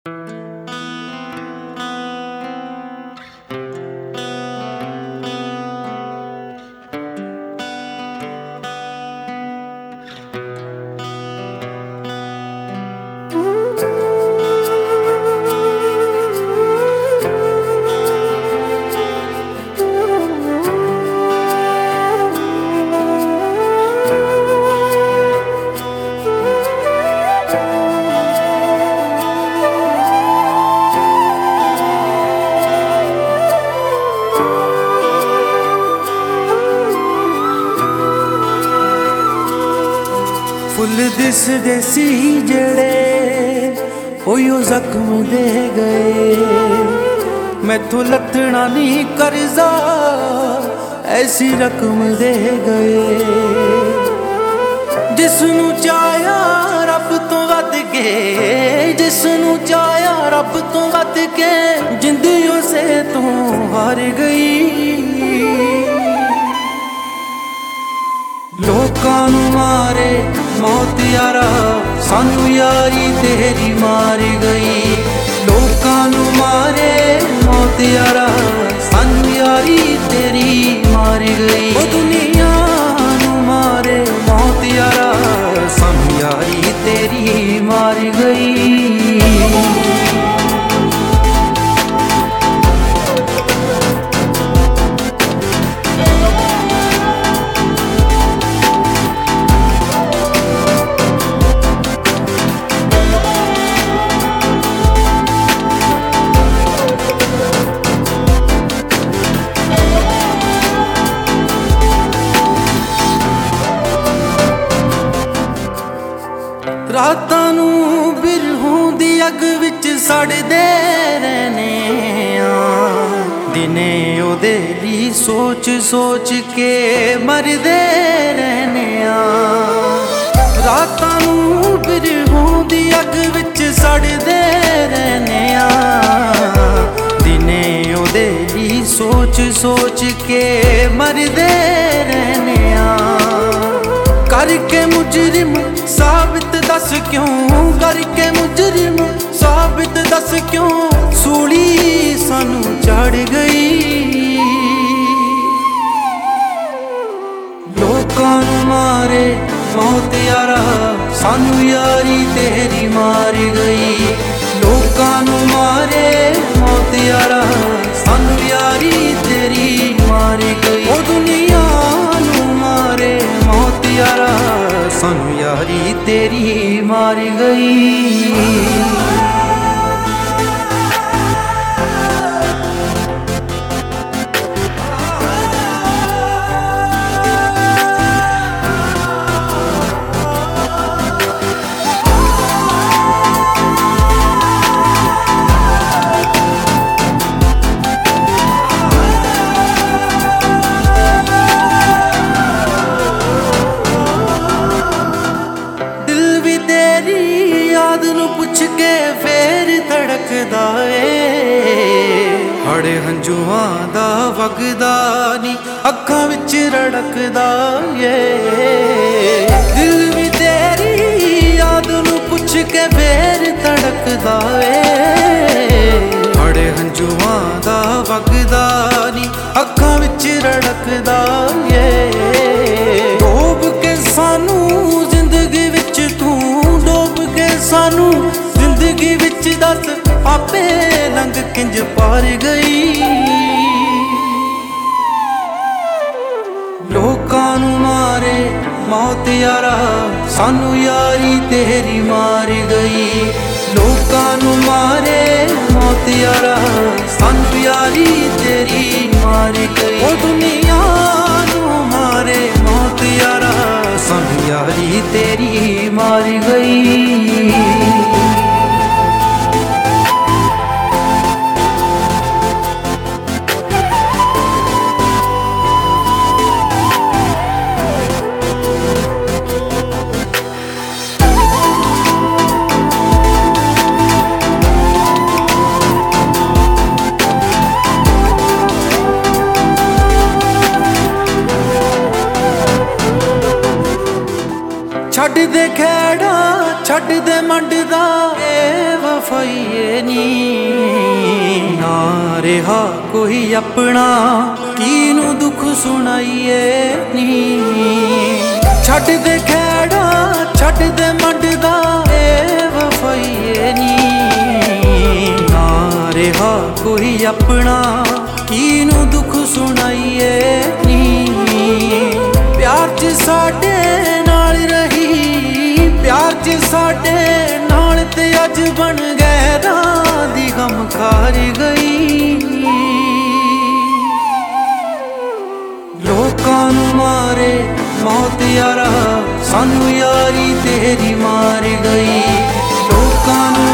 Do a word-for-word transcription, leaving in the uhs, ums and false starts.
Full दिसदे सी जेड़े OYO जख्म दे गए। मैथों लथना नहीं करजा ऐसी रकम दे गए। जिसनू चाया रब तो वध के, जिसनू चाया रब तो वध के, जिंदगी उसे तो हार गई। लोकां नू मारे मौत यारा, सानू यारी तेरी मार गई। लोकां नू मारे मौत यारा, सानू यारी तेरी मार गई। ओ दुनिया नू मारे मौत यारा, सानू यारी तेरी मार गई। रातां नू बिरहूं दी अग विच सड़दे रहने आ, दिने ओदे ली सोच सोच के मरदे रहने आ। रातां नू बिरहूं दी अग विच सड़दे रहने आ, दिने ओदे ली सोच सोच के मरदे रहने आ। करके मुजरिम साबित दस क्यों, करके मुजरिम साबित दस क्यों, सूली सानू चढ़ गई। लोकां नू मारे मौत यारा, सानू यारी तेरी मार गई। लोकां नू मारे मौत यारा, सानू यारी तेरी मार गई। ओ दुनिया नू मारे मौत यारा, सानू यारी तेरी मार गई। पुछ के फेर धड़कदा ए, हड़े हंजुआं दा वगदा नी अखां विच रड़कदा ए। दिल भी तेरी याद नू पुछ के फेर धड़कदा ए, हड़े हंजुआं दा वगदा नी अखां विच रड़कदा ए। डोब के सानू जिंदगी विच तू, डोब के सानू जिंदगी विच दस आपे लंघ किंज पार गई। लोकां नू मारे मौत यारा, सानू यारी तेरी मार गई। लोकां नू मारे मौत यारा, सानू यारी तेरी मार गई। ओ दुनिया नू मारे मौत यारा, सानू यारी तेरी मार गई। ਵਫਾਈਏ ਨੀ। ਨਾ ਰਿਹਾ ਕੋਈ ਆਪਣਾ ਕਿਨੂੰ ਦੁੱਖ ਸੁਣਾਈਏ ਨੀ। ਛੱਡ ਦੇ ਖੈੜਾ ਛੱਡ ਦੇ ਮੰਡਦਾ ਏ ਵਫਾਈਏ ਨੀ। ਨਾ ਰਿਹਾ ਕੋਈ ਆਪਣਾ ਕਿਨੂੰ ਦੁੱਖ ਸੁਣਾਈਏ ਨੀ। ਪਿਆਰ ਚ ਸਾਡੇ ਨਾਲ ਰਹੀ ਪਿਆਰ ਚ ਸਾਡੇ ਨਾਲ ਤੇ ਅੱਜ ਬਣ ਗਹਿਰਾਂ ਦੀ ਗਮ ਖਾਰ ਗਈ। ਲੋਕਾਂ ਨੂੰ ਮਾਰੇ ਮੌਤ ਯਾਰਾ ਸਾਨੂੰ ਯਾਰੀ ਤੇਰੀ ਮਾਰ ਗਈ। ਲੋਕਾਂ ਨੂੰ